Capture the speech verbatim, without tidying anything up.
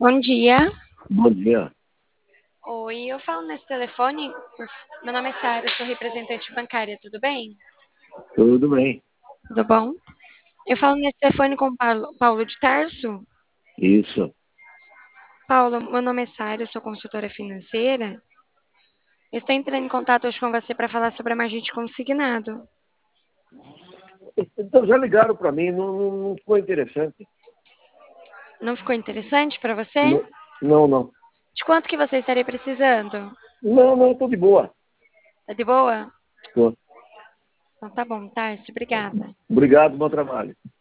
Bom dia. Bom dia. Oi, eu falo nesse telefone. por- Meu nome é Sara, eu sou representante bancária, tudo bem? Tudo bem? Tudo bom? Eu falo nesse telefone com o Paulo, Paulo de Tarso. Isso. Paulo, meu nome é Sara, eu sou consultora financeira. Eu estou entrando em contato hoje com você para falar sobre a margem de consignado. Então já ligaram para mim, não, não, não ficou interessante. Não ficou interessante para você? Não, não, não. De quanto que você estaria precisando? Não, não, estou de boa. Tá de boa? Tô. Então tá bom, Tarso, obrigada. Obrigado, bom trabalho.